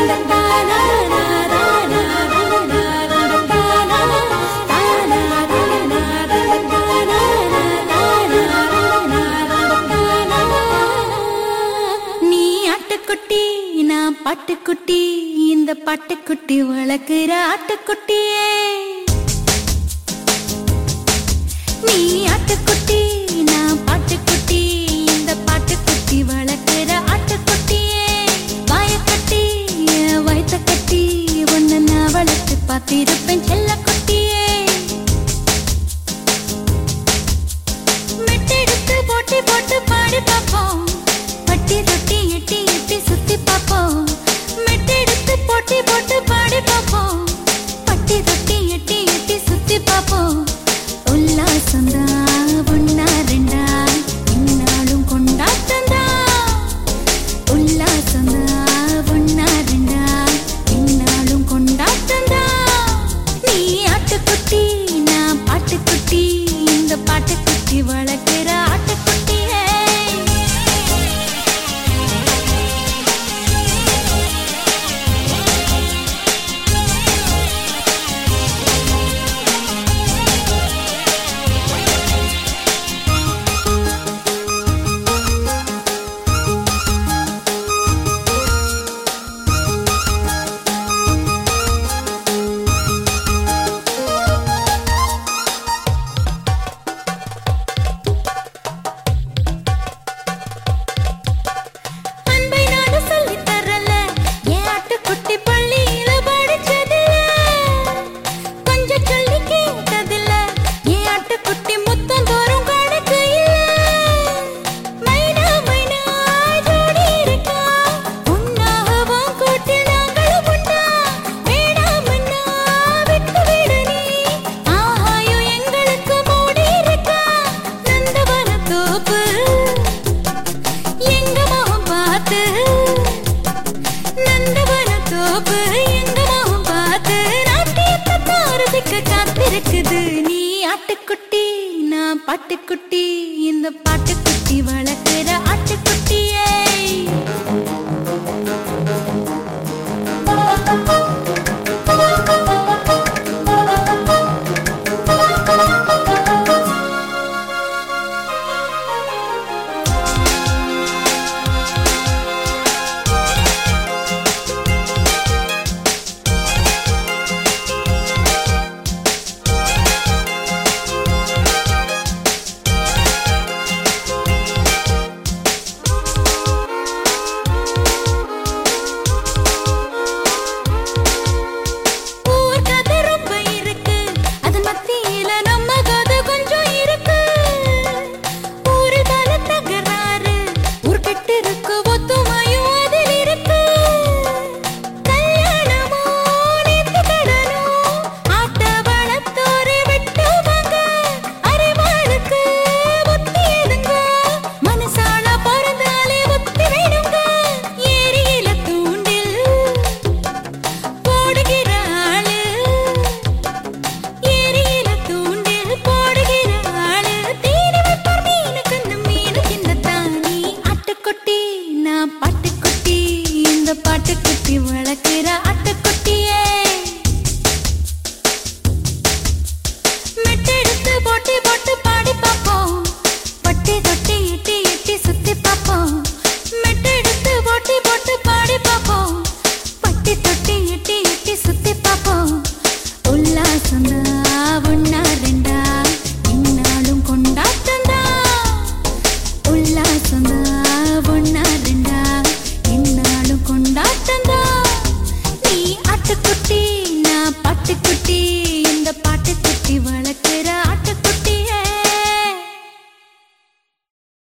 பாட்டுக்குட்டி இந்த பாட்டுக்குட்டி வளர்க்கிற ஆட்டுக்குட்டியே நீ ஆட்டுக்குட்டி நான் பாட்டுக்குட்டி இந்த பாட்டுக்குட்டி வளர்க்கிற ஆட்டுக்குட்டியே வாயக்கட்டி வயத்த கட்டி ஒன்னு நான் வளர்த்து பார்த்திருப்பேன் செல்லக்குட்டியே மெட்டெடுத்து போட்டி போட்டு பாடி பார்ப்போம் பட்டி தொட்டி எட்டி எட்டி சுத்தி பார்ப்போம் மெட்டெடுத்து போட்டி போட்டு பாடி பார்ப்போம் பட்டி தொட்டி எட்டி எட்டி சுத்தி பார்ப்போம் உல்லாசந்தா ஒன்னா ரெண்டா இந்நாளும் கொண்டாட்டந்தா உல்லாசந்தா ஒன்னா ரெண்டா இந்நாளும் கொண்டாட்டந்தா நீ ஆட்டுக்குட்டி நான் பாட்டுக்குட்டி இந்த பாட்டுக்குட்டி வளர்க்கிற ஆட்டுக்குட்டியே நீ ஆட்டுக்குட்டி நான் பாட்டுக்குட்டி இந்த பாட்டுக்குட்டி வளர்க்கிற ஆட்டுக்குட்டியே பாட்டுக்குட்டி இந்த பாட்டுக்குட்டி வளர்க்கிற